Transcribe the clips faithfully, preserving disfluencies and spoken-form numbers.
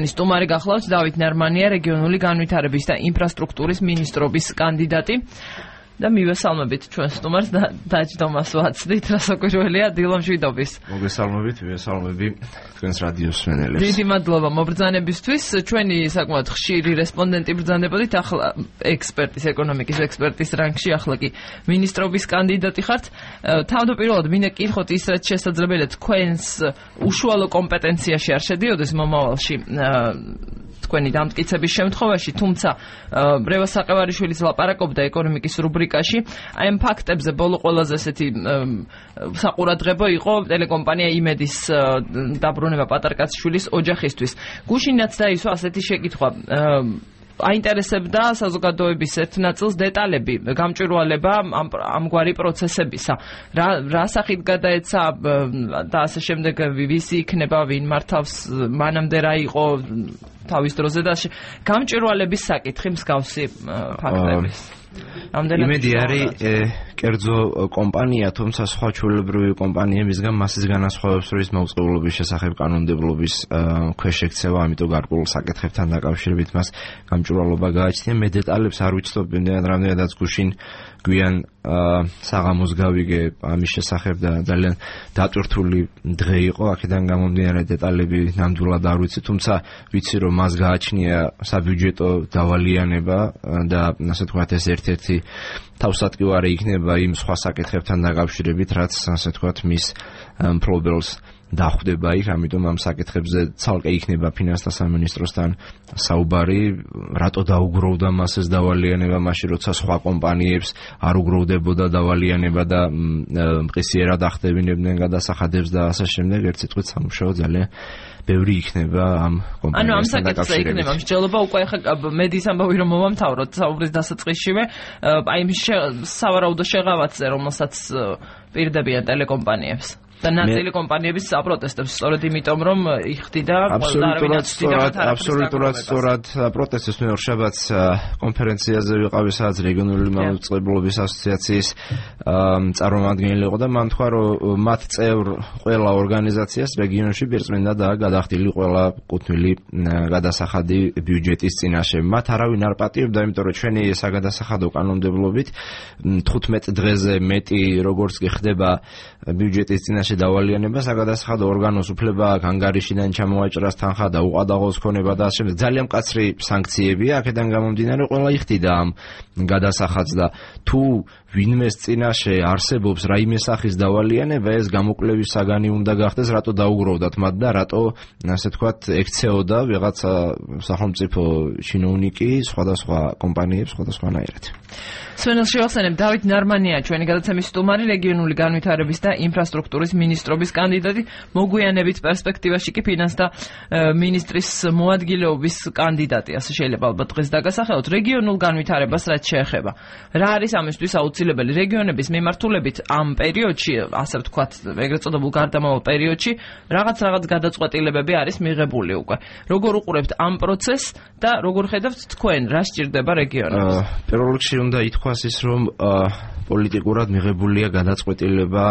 სტუმარი გახლავთ დავით ნარმანია, რეგიონული განვითარების და ინფრასტრუქტურის მინისტრობის კანდიდატი. და მივესალმებით ჩვენ სტუმარს და დაჯდომას ვაცდით, რასაკვირველია დილომშვიდობის. მოგესალმებით, მივესალმები თქვენს რადიოს მსმენელებს. დიდი მადლობა მობრძანებისთვის. ჩვენი საკმაოდ ხშირი რესპონდენტი ბრძანებოდით, ახლა ექსპერტის, ეკონომიკის ექსპერტის რანგში, ახლა კი მინისტრობის კანდიდატი ხართ. თავდაპირველად მინდა კითხოთ ის, რაც შესაძლებელია თქვენს უშუალო კომპეტენციაში არ შედიოდეს მომავალში თქვენი დამტკიცების შემთხვევაში, თუმცა რევაზ საყევარიშვილის ლაპარაკობდა ეკონომიკის რუბრიკაში, აი ამ ფაქტებზე ბოლო ყველაზე ესეთი საყურადღებო იყო ტელეკომპანია იმედის დაბრუნება პატარკაციშვილის ოჯახისთვის. გუშინაც დაისვა ასეთი შეკითხვა. აინტერესებდა საზოგადოების ერთ ნაწილს დეტალები, გამჭვირვალება ამგვარი პროცესებისა. რა რა სახით გადაეცა და ასე შემდეგ, ვისი იქნება, ვინ მართავს, მანამდე რა იყო თავის დროზე და გამჭვირვალების საკითხი მსგავსი ფაქტების. იმედი არის კერძო კომპანია, თუმცა სხვა ჩვეულებრივი კომპანიებისგან მასის განასხვავებს, რომ ის მოვწყებულობის შესახებ კანონმდებლობის ქვეშ ექცევა, ამიტომ გარკვეულ საკითხებთან დაკავშირებით მას გამჭვირვალობა გააჩნია. მე დეტალებს არ ვიცნობ, რამდენადაც გუშინ გვიან საღამოს გავიგე ამის შესახებ და ძალიან დატვირთული დღე იყო, აქედან გამომდინარე დეტალები ნამდვილად არ ვიცი, თუმცა ვიცი, რომ მას გააჩნია საბიუჯეტო დავალიანება და ასე თქვათ ეს ერთ-ერთი თავსატკივარი იქნება იმ სხვა საკითხებთან დაკავშირებით, რაც ასე თქვათ მის მფლობელს დახვდება იქ, ამიტომ ამ საკითხებზე ცალკე იქნება ფინანსთა სამინისტროსთან საუბარი, რატო დაუგროვდა მას ეს დავალიანება, მაშინ როცა სხვა კომპანიებს არ უგროვდებოდა დავალიანება და მყისიერად ახდებინებდნენ გადასახადებს და ასე შემდეგ, ერთ სიტყვით სამუშაო ძალიან ბევრი იქნება ამ კომპანიასთან ანუ ამ საკითხზე იქნება მსჯელობა, უკვე ახლა მედის ამბავი რომ მომამთავროთ საუბრის დასაწყისშივე, აი სავარაუდო შეღავათზე, რომელსაც პირდებიან ტელეკომპანიებს. და ნაწილი კომპანიების აპროტესტებს, სწორედ იმიტომ, რომ იხდიდა აბსოლუტურად სწორად, აბსოლუტურად სწორად პროტესტებს. მე ორშაბათს კონფერენციაზე ვიყავი, სადაც რეგიონული მამოწყებლობის ასოციაციის წარმომადგენელი იყო და მან თქვა, რომ მათ წევრ ყველა ორგანიზაციას რეგიონში პირწმინდა და გადახდილი ყველა კუთვნილი გადასახადი ბიუჯეტის წინაშე. მათ არავინ არ პატიებდა, იმიტომ რომ ჩვენი საგადასახადო კანონმდებლობით თხუთმეტ დღეზე მეტი როგორც კი ხდება ბიუჯეტის წინაშე დავალიანება, საგადასახადო ორგანოს უფლება აქვს ანგარიშიდან ჩამოაჭრას თანხა და უყადაღოს ქონება და ასე შემდეგ. ძალიან მკაცრი სანქციებია, აქედან გამომდინარე ყველა იხდიდა ამ გადასახადს და თუ ვინმეს წინაშე არსებობს რაიმე სახის დავალიანება, ეს გამოკვლევის საგანი უნდა გახდეს, რატო დაუგროვდათ მათ და რატო ასე თქვათ ექცეოდა ვიღაცა სახელმწიფო ჩინოვნიკი სხვადასხვა კომპანიებს სხვადასხვანაირად. სვენელს შევახსენებ, დავით ნარმანია ჩვენი გადაცემის სტუმარი, რეგიონული განვითარების და ინფრასტრუქტურის მინისტრობის კანდიდატი, მოგვიანებით პერსპექტივაში კი ფინანსთა მინისტრის მოადგილეობის კანდიდატი, ასე შეიძლება ალბათ დღეს დაგასახელოთ. რეგიონულ განვითარებას რაც შეეხება, რა არის ამისთვის აუცილებელი? რეგიონების მიმართულებით ამ პერიოდში, ასე ვთქვათ, ეგრეთ წოდებულ გარდამავალ პერიოდში, რაღაც რაღაც გადაწყვეტილებები არის მიღებული უკვე. როგორ უყურებთ ამ პროცესს და როგორ ხედავთ თქვენ, რა სჭირდება რეგიონებს? პირველ რიგში უნდა ითქვას ის, რომ პოლიტიკურად მიღებულია გადაწყვეტილება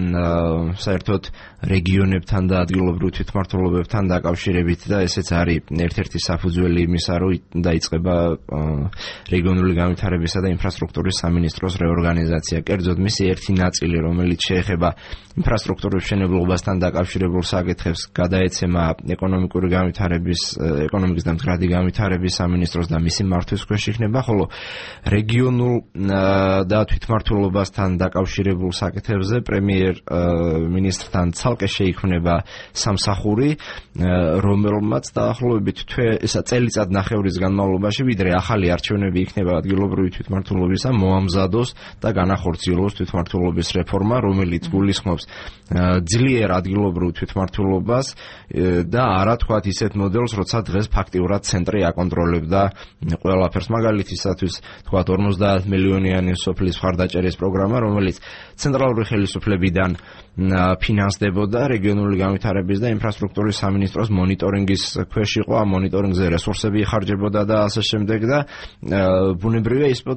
საერთოდ რეგიონებთან და ადგილობრივ თვითმმართველობებთან დაკავშირებით და ესეც არის ერთ-ერთი საფუძველი იმისა, რომ დაიწყება რეგიონული განვითარებისა და ინფრასტრუქტურის სამინისტროს რეორგანიზაცია. კერძოდ მისი ერთი ნაწილი, რომელიც შეეხება ინფრასტრუქტურის მშენებლობასთან დაკავშირებულ საკითხებს, გადაეცემა ეკონომიკური განვითარების, ეკონომიკის და მდგრადი განვითარების სამინისტროს და მისი მართვის ქვეშ იქნება, ხოლო რეგიონულ და თვითმმართველობასთან დაკავშირებულ საკითხებზე პრემიერ მინისტრთან ცალკე შეიქმნება სამსახური, რომელმაც დაახლოებით ესა წელიწად ნახევრის განმავლობაში, ვიდრე ახალი არჩევნები იქნება ადგილობრივი თვითმმართველობისა, მოამზადოს და განახორციელოს თვითმმართველობის რეფორმა, რომელიც გულისხმობს ძლიერ ადგილობრივ თვითმმართველობას და არა თქვათ ისეთ მოდელს, როცა დღეს ფაქტიურად ცენტრი აკონტროლებდა ყველაფერს. მაგალითისათვის თქვათ ორმოცდაათ მილიონიანი სოფლის მხარდაჭერის პროგრამა, რომელიც ცენტრალური ხელისუფლებიდან ფინანსდებოდა რეგიონული განვითარების და ინფრასტრუქტურის სამინისტროს მონიტორინგის ქვეშ იყო, ამ მონიტორინგზე რესურსები იხარჯებოდა და ასე შემდეგ და ბუნებრივია ისწოდა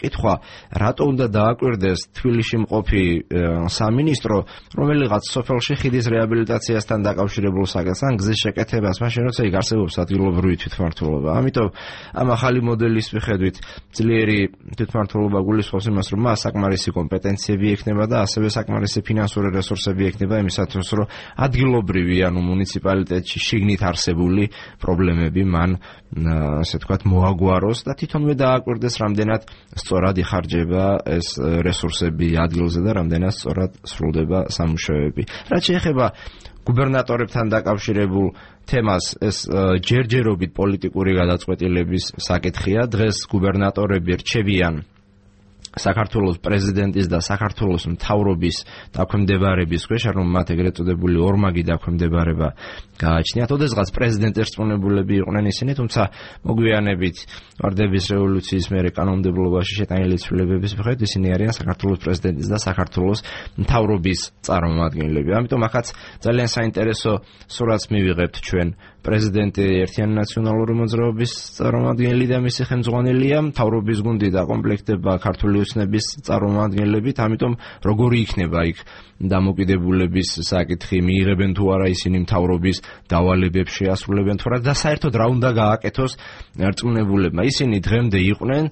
კითხვა, რატო უნდა დააკვირდეს თბილისში მყოფი სამინისტრო რომელიღაც სოფელში ხიდის რეაბილიტაციასთან დაკავშირებულ საკითხს ან გზის შეკეთებას, მაშინ როცა იქ არსებობს ადგილობრივი თვითმმართველობა. ამიტომ ამ ახალი მოდელის მიხედვით ძლიერი თვითმმართველობა გულისხმობს იმას, რომ მას საკმარისი კომპეტენციები ექნება და ასევე საკმარისი ფინანსური რესურსები ექნება იმისათვის, რომ ადგილობრივი ანუ მუნიციპალიტეტში შიგნით არსებული პრობლემები მან ასე ვთქვათ მოაგვაროს და თვითონვე დააკვირდეს რამდენად სწორად იხარჯება ეს რესურსები ადგილზე და რამდენად სწორად სრულდება სამუშაოები. რაც შეეხება გუბერნატორებთან დაკავშირებულ თემას, ეს ჯერჯერობით პოლიტიკური გადაწყვეტილების საკითხია. დღეს გუბერნატორები რჩებიან საქართველოს პრეზიდენტის და საქართველოს მთავრობის დაქვემდებარების ქვეშ, რომ მათ ეგრეთ წოდებული ორმაგი დაქვემდებარება გააჩნიათ. ოდესღაც პრეზიდენტის რწმუნებულები იყვნენ ისინი, თუმცა მოგვიანებით ვარდების რევოლუციის მერე კანონმდებლობაში შეტანილი ცვლილებების მიხედვით ისინი არიან საქართველოს პრეზიდენტის და საქართველოს მთავრობის წარმომადგენლები. ამიტომ ახაც ძალიან საინტერესო სურათს მივიღებთ ჩვენ. პრეზიდენტი ერთიანი ნაციონალური მოძრაობის წარმომადგენელი და მისი ხელმძღვანელია, მთავრობის გუნდი დაკომპლექტდება ქართული ოცნების წარმომადგენლებით, ამიტომ როგორი იქნება იქ დამოკიდებულების საკითხი, მიიღებენ თუ არა ისინი მთავრობის დავალებებს, შეასრულებენ თუ არა და საერთოდ რა უნდა გააკეთოს რწმუნებულებმა. ისინი დღემდე იყვნენ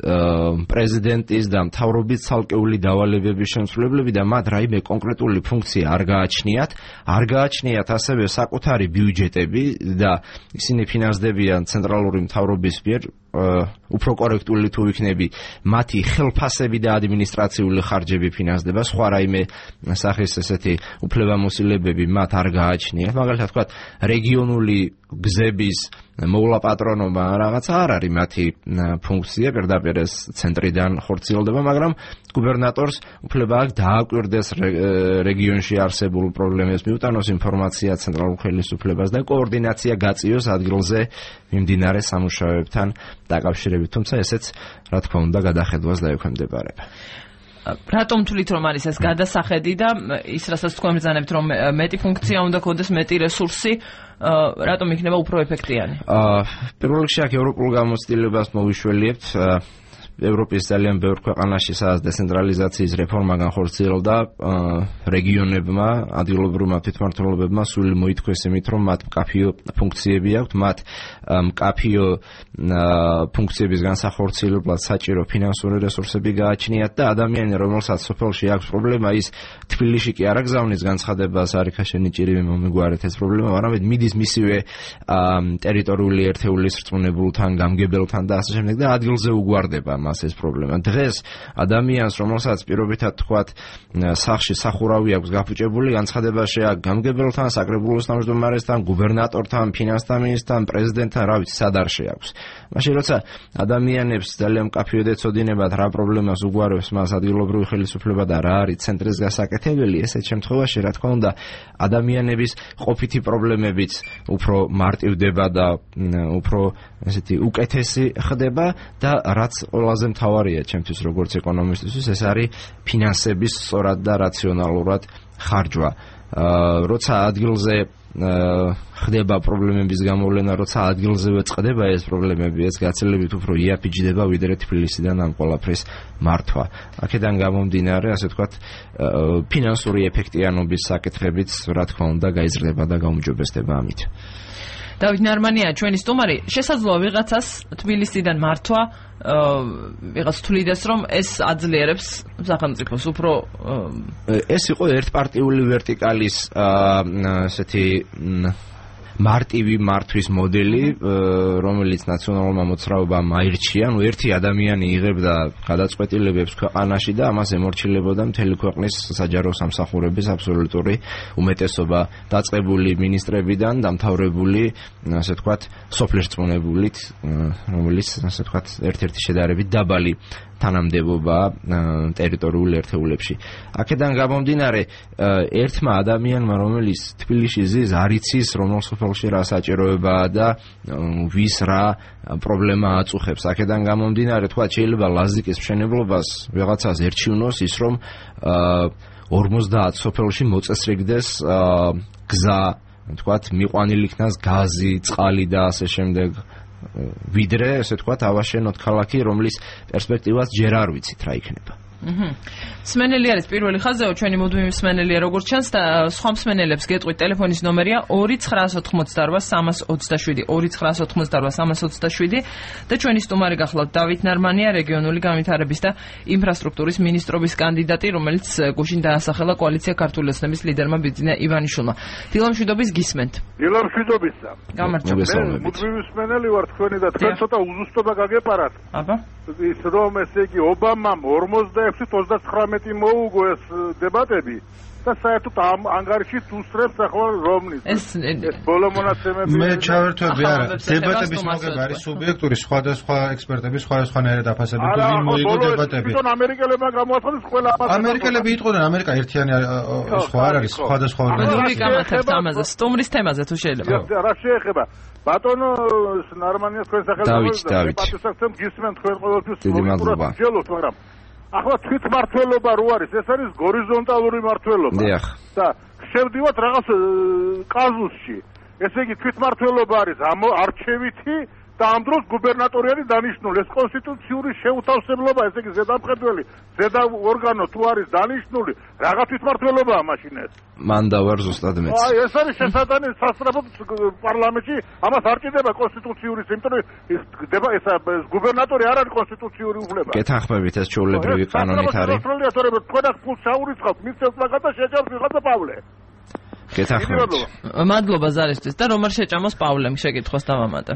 პრეზიდენტის და მთავრობის ცალკეული დავალებების შემსრულებლები და მათ რაიმე კონკრეტული ფუნქცია არ გააჩნიათ, არ გააჩნიათ ასევე საკუთარი ბიუჯეტები და ისინი ფინანსდებიან ცენტრალური მთავრობის მიერ უფრო კორექტული თუ იქნები მათი ხელფასები და ადმინისტრაციული ხარჯები ფინანსდება, სხვა რაიმე სახის ესეთი უფლებამოსილებები მათ არ გააჩნიათ. მაგალითად ვთქვათ, რეგიონული გზების მოვლაპატრონობა რაღაც არ არის მათი ფუნქცია, პირდაპირ ეს ცენტრიდან ხორციელდება, მაგრამ გუბერნატორს უფლება აქვს დააკვირდეს რეგიონში არსებულ პრობლემებს, მიუტანოს ინფორმაცია ცენტრალურ ხელისუფლებას და კოორდინაცია გაწიოს ადგილზე მიმდინარე სამუშაოებთან დაკავშირებით, თუმცა ესეც რა თქმა უნდა გადახედვას დაექვემდებარება. რატომ თვლით რომ არის ეს გადასახედი და ის რასაც თქვენ ბრძანებთ რომ მეტი ფუნქცია უნდა ქონდეს, მეტი რესურსი, რატომ იქნება უფრო ეფექტიანი? პირველ რიგში აქ ევროპულ გამოცდილებას მოვიშველიებთ. ევროპის ძალიან ბევრ ქვეყანაში სადაც დეცენტრალიზაციის რეფორმა განხორციელდა, რეგიონებმა, ადგილობრივმა თვითმმართველობებმა სული მოითქვეს იმით, რომ მათ მკაფიო ფუნქციები აქვთ, მათ მკაფიო ფუნქციების განსახორციელებლად საჭირო ფინანსური რესურსები გააჩნიათ და ადამიანი, რომელსაც სოფელში აქვს პრობლემა, ის თბილისში კი არ აგზავნის განცხადებას, არიქაშენი ჭირივი მომიგვარეთ ეს პრობლემა, არამედ მიდის მისივე ტერიტორიული ერთეულის რწმუნებულთან, გამგებელთან და ასე შემდეგ და ადგილზე უგვარდება მას ეს პრობლემა. დღეს ადამიანს, რომელსაც პირობითად თქვათ, სახლში სახურავი აქვს გაფუჭებული, განცხადება შეაქვს გამგებელთან, საკრებულოს თავმჯდომარესთან, გუბერნატორთან, ფინანსთა მინისტრთან, პრეზიდენტთან, რა ვიცი, სად არ შეაქვს. მაშინ როცა ადამიანებს ძალიან მკაფიოდ ეცოდინებათ რა პრობლემას უგვარებს მას ადგილობრივი ხელისუფლება და რა არის ცენტრის გასაკეთებელი, ესეთ შემთხვევაში რა თქმა უნდა ადამიანების ყოფითი პრობლემებიც უფრო მარტივდება და უფრო ესეთი უკეთესი ხდება და რაც ყველაზე მთავარია ჩემთვის როგორც ეკონომისტისთვის, ეს არის ფინანსების სწორად და რაციონალურად ხარჯვა. როცა ადგილზე ხდება პრობლემების გამოვლენა, როცა ადგილზევე წყდება ეს პრობლემები, ეს გაცილებით უფრო იაფიჯდება ვიდრე თბილისიდან ამ ყველაფრის მართვა. აქედან გამომდინარე, ასე ვთქვათ, ფინანსური ეფექტიანობის საკითხებიც რა თქმა უნდა გაიზრდება და გაუმჯობესდება ამით. დავით ნარმანია, ჩვენი სტუმარი, შესაძლოა ვიღაცას თბილისიდან მართვა ვიღაც თვლიდეს, რომ ეს აძლიერებს სახელმწიფოს უფრო ეს იყო ერთპარტიული ვერტიკალის ესეთი მარტივი მართვის მოდელი, რომელიც ნაციონალურმა მოძრაობამ აირჩია, ნუ ერთი ადამიანი იღებდა გადაწყვეტილებებს ქვეყანაში და ამას ემორჩილებოდა მთელი ქვეყნის საჯარო სამსახურების აბსოლუტური უმეტესობა, დაწყებული მინისტრებიდან, დამთავრებული, ასე ვთქვათ, სოფლის რწმუნებულით, რომელიც, ასე ვთქვათ, ერთ-ერთი შედარებით დაბალი თანამდებობა ტერიტორიულ ერთეულებში. აქედან გამომდინარე, ერთმა ადამიანმა, რომელიც თბილისში ზის, არ იცის, რომელ სოფელში რა საჭიროებაა და ვის რა პრობლემა აწუხებს. აქედან გამომდინარე, თქვა, შეიძლება ლაზიკის მშენებლობას ვიღაცას ერჩივნოს ის, რომ ორმოცდაათ სოფელში მოწესრიგდეს გზა, თქვა, მიყვანილი იქნას გაზი, წყალი და ასე შემდეგ. ვიდრე, ესე ვთქვათ, ავაშენოთ ქალაქი, რომლის პერსპექტივას ჯერ არ ვიცით რა იქნება. მსმენელი არის პირველი ხაზეო, ჩვენი მუდმივი მსმენელია როგორც ჩანს და სხვა მსმენელებს გეტყვით ტელეფონის ნომერია ორი ცხრაას ოთხმოცდაორვა სამას ოცდაშვიდი ორი ცხრაას ოთხმოცდაორვა სამას ოცდაშვიდი და ჩვენი სტუმარი გახლავთ დავით ნარმანია, რეგიონული განვითარების და ინფრასტრუქტურის მინისტრობის კანდიდატი, რომელიც გუშინ დაასახელა კოალიცია ქართული ოცნების ლიდერმა ბიძინა ივანიშვილმა. დილამშვიდობის გისმენთ. დილამშვიდობისა. გამარჯობა. მუდმივი მსმენელი ვარ თქვენი და თქვენ ცოტა უზუსტობა გაგეპარათ. აბა. ის რომ ესე იგი ობამამ ორმოცდაექვსით ოცდაცხრამეტი მოუგო ეს დებატები და საერთოდ ამ ანგარიშით უსწრებს ახლა რომნის. ეს ბოლო მონაცემები მე ჩავერთვები არა. დებატების მოგება არის სუბიექტური სხვადასხვა ექსპერტები სხვადასხვანაირად აფასებენ თუ ვინ მოიგო დებატები. თვითონ ამერიკელებმა გამოაცხადეს ყველა ამას. ამერიკელები იტყოდნენ ამერიკა ერთიანი სხვა არ არის სხვადასხვა ორგანიზაცია. გამართებთ ამაზე სტუმრის თემაზე თუ შეიძლება. რა შეეხება ბატონო ნარმანიას თქვენ სახელმწიფოს პატივსაცემ გისმენთ თქვენ ყოველთვის მოგწევთ, მაგრამ ახლა თვითმმართველობა რო არის, ეს არის გორიზონტალური მმართველობა. და შევდივართ რაღაც კაზუსში. ესე იგი თვითმმართველობა არის არჩევითი და ამ დროს გუბერნატორი არის დანიშნული. ეს კონსტიტუციური შეუთავსებლობა, ესე იგი ზედამხედველი, ზედა ორგანო თუ არის დანიშნული, რაღაც თვითმმართველობაა მაშინ ეს. მან დავარ ზუსტად მეც. აი, ეს არის შესაძლებელი სასწრაფოდ პარლამენტში, ამას არ ჭირდება კონსტიტუციური, იმიტომ რომ ეს გუბერნატორი არ არის კონსტიტუციური უფლება. გეთანხმებით ეს ჩვეულებრივი კანონით არის. თქვენ აქ ფულს ჩაურიცხავთ, მისცემთ რაღაცა შეჭამს ვიღაცა პავლე. გეთანხმებით. მადლობა ზარისთვის და რომ არ შეჭამოს პავლემ შეკითხვას დავამატებ.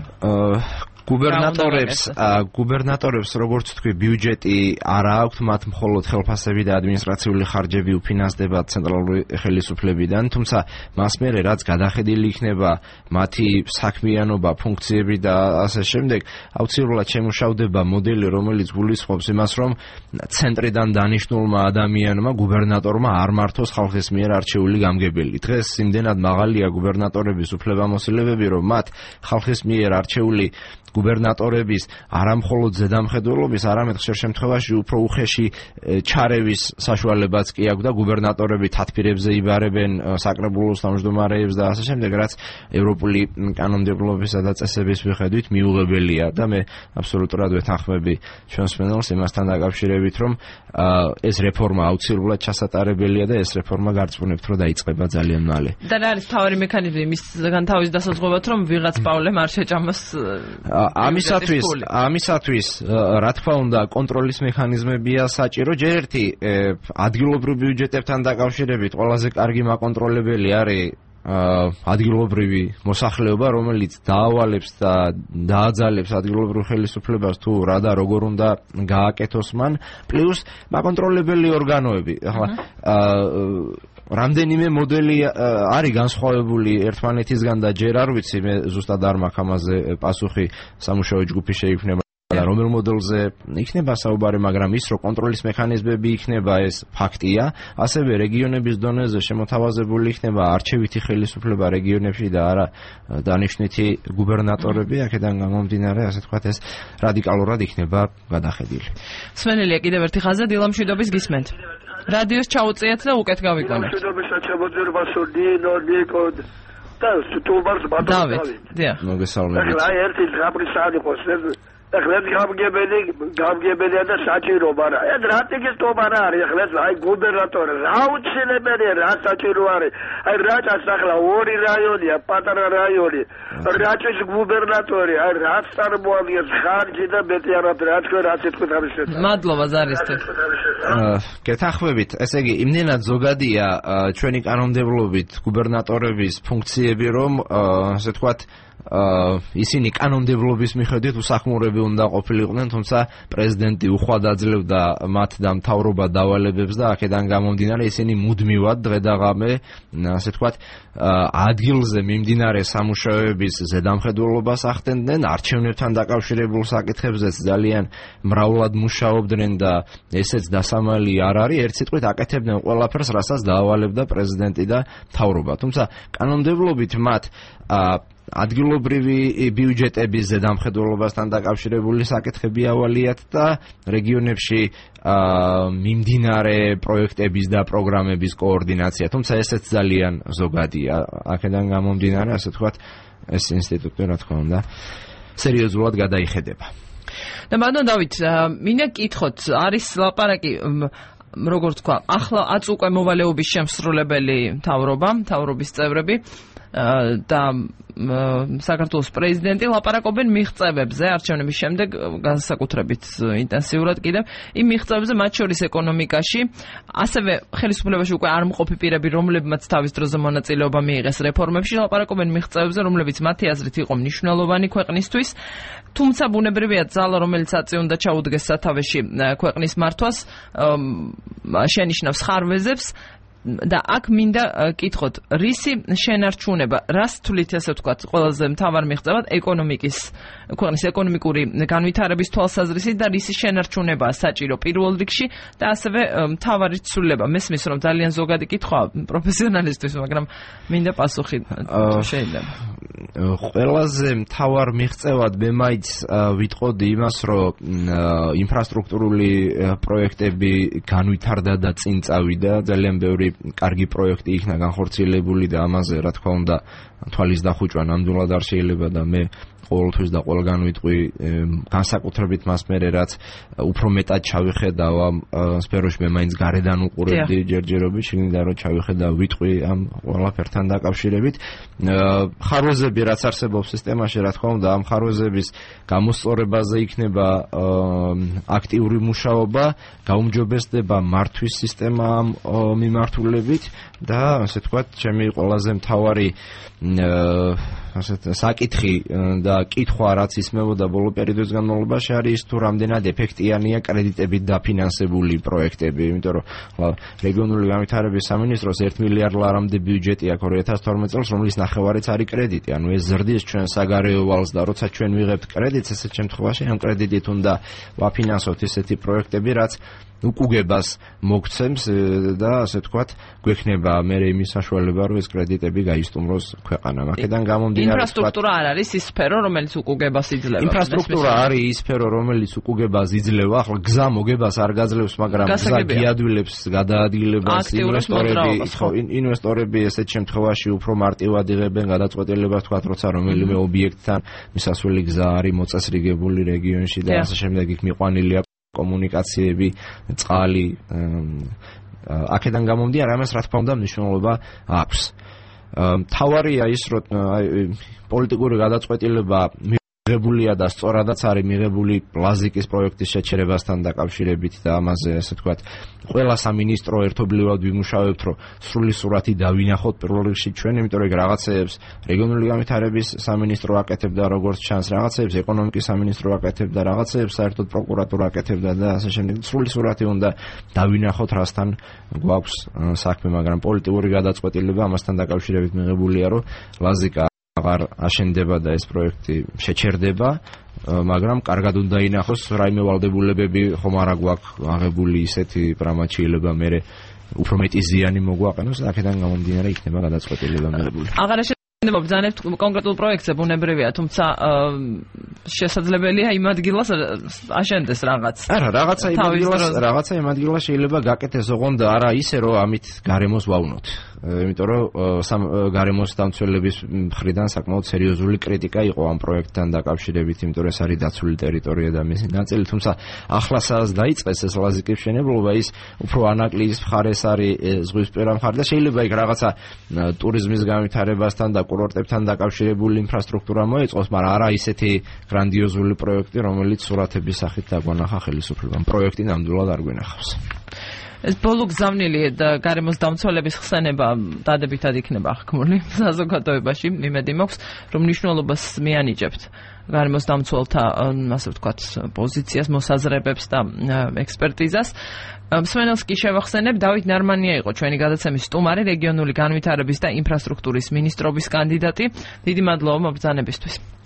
გუბერნატორებს გუბერნატორებს როგორც თქვი ბიუჯეტი არ აქვს, მათ მხოლოდ ხელფასები და ადმინისტრაციული ხარჯები უფინანსდება ცენტრალური ხელისუფლებიდან, თუმცა მას მერე რაც გადახედილი იქნება მათი საქმიანობა, ფუნქციები და ასე შემდეგ, აუცილებლად შემუშავდება მოდელი, რომელიც გულისხმობს იმას, რომ ცენტრიდან დანიშნულმა ადამიანმა, გუბერნატორმა არ მართოს ხალხის მიერ არჩეული გამგებელი. დღეს იმდენად მაღალია გუბერნატორების უფლებამოსილებები, რომ მათ ხალხის მიერ არჩეული გუბერნატორების არამხოლოდ ზედამხედველობის, არამედ ხშირ შემთხვევაში უფრო უხეში ჩარევის საშუალებაც კი აქვს და გუბერნატორები თათბირებზე იბარებენ საკრებულოს თავმჯდომარეებს და ასე შემდეგ, რაც ევროპული კანონმდებლობისა და წესების მიხედვით მიუღებელია და მე აბსოლუტურად ვეთანხმები ჩვენს მსმენელს იმასთან დაკავშირებით, რომ ეს რეფორმა აუცილებლად ჩასატარებელია და ეს რეფორმა გარწმუნებთ, რომ დაიწყება ძალიან მალე. და რა არის თავარი მექანიზმი მისგან თავის დასაზღვევად, რომ ვიღაც პავლემ არ შეჭამოს ამისათვის ამისათვის რა თქმა უნდა კონტროლის მექანიზმებია საჭირო. ჯერ ერთი ადგილობრივ ბიუჯეტებთან დაკავშირებით ყველაზე კარგი მაკონტროლებელი არის ადგილობრივი მოსახლეობა, რომელიც დაავალებს და დააძალებს ადგილობრივ ხელისუფლებას თუ რა და როგორ უნდა გააკეთოს მან, პლუს მაკონტროლებელი ორგანოები. ახლა რამდენიმე მოდელი არის განსხვავებული ერთმანეთისგან და ჯერ არ ვიცი, მე ზუსტად არ მაქვს ამაზე პასუხი, სამუშაო ჯგუფი შეიქმნება და რომელ მოდელზე იქნება საუბარი, მაგრამ ის რომ კონტროლის მექანიზმები იქნება, ეს ფაქტია. ასევე რეგიონების დონეზე შემოთავაზებული იქნება არჩევითი ხელისუფლება რეგიონებში და არა დანიშნვითი გუბერნატორები, აქედან გამომდინარე, ასე ვთქვათ, ეს რადიკალურად იქნება გადახედილი. მსმენელია კიდევ ერთი ხაზა, დილამშვიდობის გისმენთ. რადიოს ჩაუწიათ და უკეთ გავიგონებთ. დავით, დიახ. მოგესალმებით. ახლა ერთი ზღაპრისანი ყოს ახლა გამგებელი გამგებელია და საჭირო, მაგრამ ეს რა ტექნიკა არის, ახლა აი გუბერნატორი რა უცნებელია, რა საჭირო არის. აი რაჭას ახლა ორი რაიონია, პატარა რაიონი. რაჭის გუბერნატორი, აი რა წარმოადგენს ხარჯი და მეტიარად რა თქვენ რა თქმა უნდა. მადლობა ზარისთვის. გეთანხმებით, ესე იგი, იმდენად ზოგადია ჩვენი კანონმდებლობით გუბერნატორების ფუნქციები, რომ ასე ვთქვათ ისინი კანონმდებლობის მიხედვით უსახმურები უნდა ყოფილიყვნენ, თუმცა პრეზიდენტი უხვად აძლევდა მათ და მთავრობა დავალებებს და აქედან გამომდინარე ისინი მუდმივად დღე და ღამე, ასე ვთქვათ, ადგილზე მიმდინარე სამუშაოების ზედამხედველობას ახდენდნენ, არჩევნებთან დაკავშირებულ საკითხებზეც ძალიან მრავლად მუშაობდნენ და ესეც დასამალი არ არის, ერთ სიტყვით აკეთებდნენ ყველაფერს, რასაც დაავალებდა პრეზიდენტი და მთავრობა. თუმცა კანონმდებლობით მათ ადგილობრივი ბიუჯეტების ზედამხედველობასთან დაკავშირებული საკითხები ავალიათ და რეგიონებში მიმდინარე პროექტების და პროგრამების კოორდინაცია, თუმცა ესეც ძალიან ზოგადია. აქედან გამომდინარე, ასე ვთქვათ, ეს ინსტიტუტი, რა თქმა უნდა, სერიოზულად გადაიხედება. და ბატონ დავით, მინდა გითხოთ, არის ლაპარაკი როგორც თქვა, ახლა ათს უკვე მოვალეობის შემსრულებელი მთავრობა, მთავრობის წევრები და საქართველოს პრეზიდენტი ლაპარაკობენ მიღწევებზე არჩევნების შემდეგ განსაკუთრებით ინტენსიურად კიდევ იმ მიღწევებზე, მათ შორის ეკონომიკაში, ასევე ხელისუფლებაში უკვე არ მყოფი პირები, რომლებმაც თავის დროზე მონაწილეობა მიიღეს რეფორმებში, ლაპარაკობენ მიღწევებზე, რომლებიც მათი აზრით იყო მნიშვნელოვანი ქვეყნისთვის, თუმცა ბუნებრივია ძალა, რომელიც აწი უნდა ჩაუდგეს სათავეში ქვეყნის მართვას, შენიშნავს ხარვეზებს. და აქ მინდა კითხოთ, რისი შენარჩუნება, რას თვლით ასე ვთქვათ, ყველაზე მთავარ მიღწევად ეკონომიკის, ქვეყნის ეკონომიკური განვითარების თვალსაზრისით და რისი შენარჩუნებაა საჭირო პირველ რიგში და ასევე მთავარი ცვლილება. მესმის, რომ ძალიან ზოგადი კითხვაა პროფესიონალისტვის, მაგრამ მინდა პასუხი თუ შეიძლება. ყველაზე მთავარ მიღწევად მე მაინც ვიტყოდი იმას, რომ ინფრასტრუქტურული პროექტები განვითარდა და წინ წავიდა, ძალიან ბევრი კარგი პროექტი იქნა განხორციელებული და ამაზე რა თქმა უნდა თვალის დახუჭვა ნამდვილად არ შეიძლება და მე ყოველთვის და ყველგან ვიტყვი განსაკუთრებით მას მერე რაც უფრო მეტად ჩავიხედავ ამ სფეროში მე მაინც გარედან უყურებდი ჯერჯერობით შინიდან რომ ჩავიხედავ ვიტყვი ამ ყველაფერთან დაკავშირებით ხარვეზები რაც არსებობს სისტემაში რა თქმა უნდა ამ ხარვეზების გამოსწორებაზე იქნება აქტიური მუშაობა გაუმჯობესდება მართვის სისტემა ამ მიმართულებით და ასე ვთქვათ ჩემი ყველაზე მთავარი ასეთ საკითხი და კითხვა რაც ისმევოდა ბოლო პერიოდის განმავლობაში არის თუ რამდენად ეფექტიანია კრედიტებით დაფინანსებული პროექტები, იმიტომ რომ რეგიონული განვითარების სამინისტროს ერთ მილიარდ ლარამდე ბიუჯეტი აქვს ორი ათას თორმეტ წელს, რომლის ნახევარიც არის კრედიტი. ანუ ეს ზრდის ჩვენ საგარეო ვალს და როცა ჩვენ ვიღებთ კრედიტს, ესეთ შემთხვევაში ამ კრედიტით უნდა ვაფინანსოთ ესეთი პროექტები, რაც უკუგებას მოგცემს და ასე ვთქვათ, გვექნება მე იმის საშუალება, რომ ეს კრედიტები გაისტუმროს ქვეყანამ. აქედან გამომდინარე, ინფრასტრუქტურა არ არის ის სფერო, რომელიც უკუგებას იძლევა. ინფრასტრუქტურა არის ის სფერო, რომელიც უკუგებას იძლევა. ახლა გზა მოგებას არ გაძლევს, მაგრამ გზა გიადვილებს გადაადგილებას ინვესტორები, ხო, ინვესტორები ესეთ შემთხვევაში უფრო მარტივად იღებენ გადაწყვეტილებას, თქვათ, როცა რომელიმე ობიექტთან მისასვლელი გზა არის მოწესრიგებული რეგიონში და ასე შემდეგ იქ მიყვანილია კომუნიკაციები, წყალი, აქედან გამომდინარე, ამას რა თქმა უნდა მნიშვნელობა აქვს. მთავარია ის, რომ პოლიტიკური გადაწყვეტილება მიღებულია და სწორადაც არის მიღებული ლაზიკის პროექტის შეჩერებასთან დაკავშირებით და ამაზე ასე ვთქვათ, ყველა სამინისტრო ერთობლივად ვიმუშავებთ, რომ სრული სურათი დავინახოთ პირველ რიგში ჩვენ, იმიტომ რომ რაღაცეებს რეგიონული განვითარების სამინისტრო აკეთებდა, როგორც ჩანს, რაღაცეებს ეკონომიკის სამინისტრო აკეთებდა, რაღაცეებს საერთოდ პროკურატურა აკეთებდა და ასე შემდეგ. სრული სურათი უნდა დავინახოთ, რასთან გვაქვს საქმე, მაგრამ პოლიტიკური გადაწყვეტილება ამასთან დაკავშირებით მიღებულია, რომ ლაზიკა აღარ აშენდება და ეს პროექტი შეჩერდება, მაგრამ კარგად უნდა ინახოს რაიმე ვალდებულებები ხომ არა გვაქვს აღებული ისეთი პრამაჩიელება მე უფრო მეტი ზიანი მოგვაყენოს და აქედან გამომდინარე იქნება გადაწყვეტილება მიღებული. აღარ აშენდება ბრძანებთ კონკრეტულ პროექტზე ბუნებრივია, თუმცა შესაძლებელია იმ ადგილას აშენდეს რაღაც. არა, რაღაცა იმ ადგილას, რაღაცა იმ ადგილას შეიძლება გაკეთდეს, ოღონდ არა ისე რომ ამით გარემოს ვავნოთ. იმიტომ რომ გარემოს დამცველების მხრიდან საკმაოდ სერიოზული კრიტიკა იყო ამ პროექტთან დაკავშირებით, იმიტომ რომ ეს არის დაცული ტერიტორია და მისი ნაწილი, თუმცა ახლა სადაც დაიწყეს ეს ლაზიკის მშენებლობა, ის უფრო ანაკლიის მხარეს არის ზღვისპირა მხარე და შეიძლება იქ რაღაცა ტურიზმის განვითარებასთან და კურორტებთან დაკავშირებული ინფრასტრუქტურა მოეწყოს, მაგრამ არა ისეთი გრანდიოზული პროექტი, რომელიც სურათების სახით დაგვანახა ხელისუფლებამ. პროექტი ნამდვილად არ გვენახავს. ეს ბოლო გზავნილი და გარემოს დამცველების ხსენება დადებითად იქნება აღქმული საზოგადოებაში. იმედი მაქვს, რომ მნიშვნელობას მიანიჭებთ გარემოს დამცველთა, ასე ვთქვათ, პოზიციას, მოსაზრებებს და ექსპერტიზას. მსმენელს კი შევახსენებ, დავით ნარმანია იყო ჩვენი გადაცემის სტუმარი, რეგიონული განვითარების და ინფრასტრუქტურის მინისტრობის კანდიდატი. დიდი მადლობა მობრძანებისთვის.